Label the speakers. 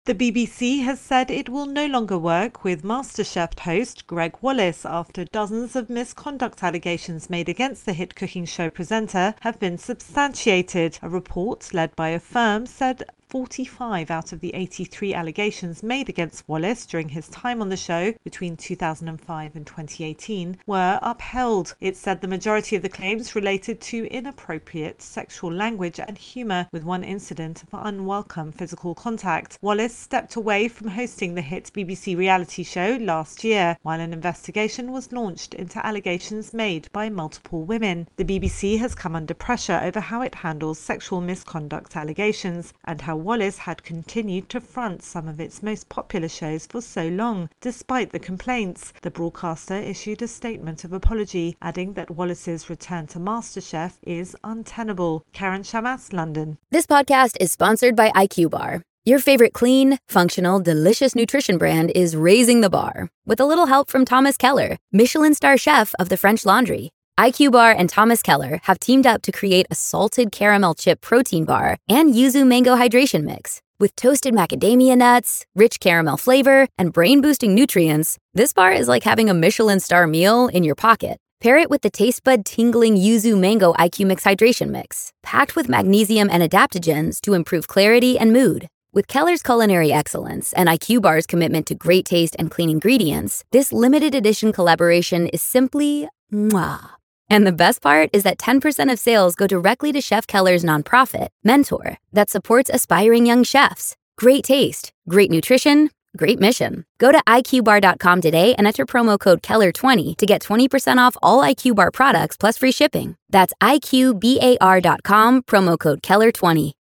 Speaker 1: The BBC has said it will no longer work with MasterChef host Greg Wallace after dozens of misconduct allegations made against the hit cooking show presenter have been substantiated. A report led by a firm said 45 out of the 83 allegations made against Wallace during his time on the show between 2005 and 2018 were upheld. It said the majority of the claims related to inappropriate sexual language and humor, with one incident of unwelcome physical contact. Wallace stepped away from hosting the hit BBC reality show last year, while an investigation was launched into allegations made by multiple women. The BBC has come under pressure over how it handles sexual misconduct allegations and how Wallace had continued to front some of its most popular shows for so long. Despite the complaints, the broadcaster issued a statement of apology, adding that Wallace's return to MasterChef is untenable. Karen Shamas, London.
Speaker 2: This podcast is sponsored by IQ Bar. Your favorite clean, functional, delicious nutrition brand is raising the bar with a little help from Thomas Keller, Michelin star chef of the French Laundry. IQ Bar and Thomas Keller have teamed up to create a salted caramel chip protein bar and yuzu mango hydration mix. With toasted macadamia nuts, rich caramel flavor, and brain-boosting nutrients, this bar is like having a Michelin star meal in your pocket. Pair it with the taste bud tingling yuzu mango IQ Mix hydration mix, packed with magnesium and adaptogens to improve clarity and mood. With Keller's culinary excellence and IQ Bar's commitment to great taste and clean ingredients, this limited edition collaboration is simply mwah. And the best part is that 10% of sales go directly to Chef Keller's nonprofit, Mentor, that supports aspiring young chefs. Great taste, great nutrition, great mission. Go to iqbar.com today and enter promo code KELLER20 to get 20% off all IQ Bar products plus free shipping. That's iqbar.com, promo code KELLER20.